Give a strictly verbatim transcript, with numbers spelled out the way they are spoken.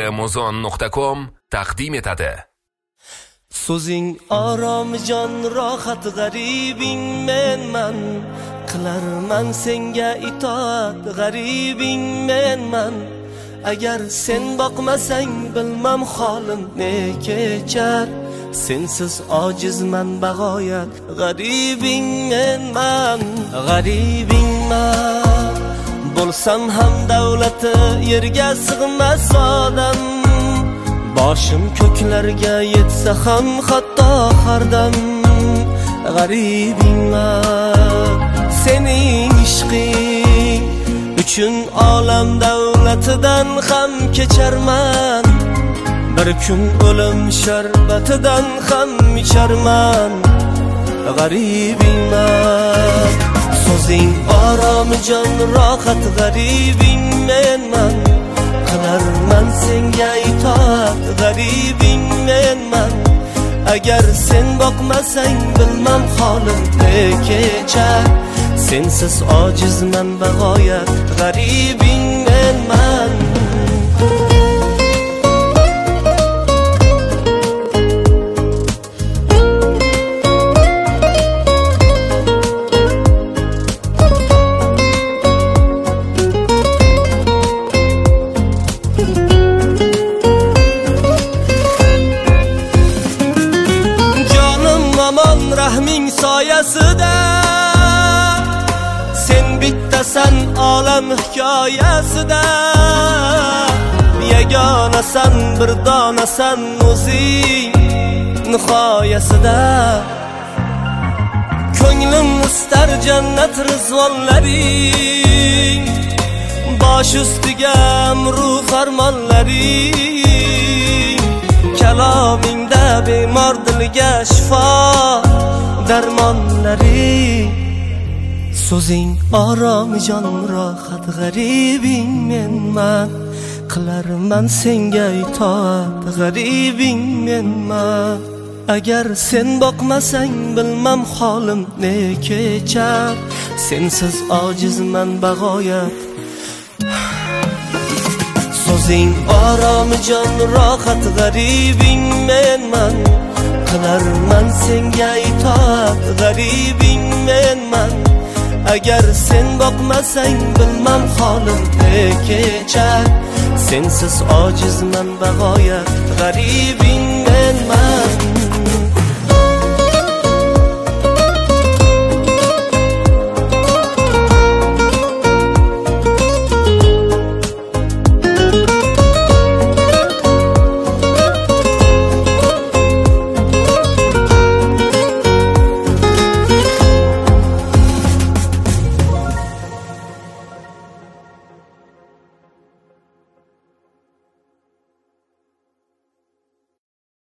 muzon nuqta com taqdim etadi. So'zing orom jon rohat g'aribing menman, qilarman senga itoat g'aribing menman. Agar sen boqmasang bilmam holim ne kechar, sensiz ojizman bag'oyat g'aribing menman, g'aribingman. Bo'lsam ham davlati yerga sig'mas odam, boshim ko'klarga yetsa ham hatto hardam g'aribingman. Sening ishqing uchun olam davlatidan ham kecharman, bir kun o'lim sharbatidan ham icharman g'aribingman. So'zing orom jon rohat g'aribing menman, qilarman senga itoat g'aribing menman. Agar sen boqmasang bilmam holim ne kechar, sensiz ojizman bag'oyat g'aribing menman. Rahming soyasida sen bittasan olam hikoyasida, yagonasan bir donasan o'zing nihoyasida. Ko'nglim istar jannat rizvonlaring, bosh ustiga amru farmonlaring. Kalomingda bemor dilga shifo darmonlari. So'zing orom jon rohat g'aribing menman, qilarman senga itoat g'aribing menman. Agar sen boqmasang bilmam holim ne kechar, sensiz ojizman bag'oyat. So'zing orom jon rohat g'aribing menman, qilarman senga itoat g'aribing menman. Agar sen boqmasang bilmam holim ne kechar, sensiz ojizman bag'oyat g'aribing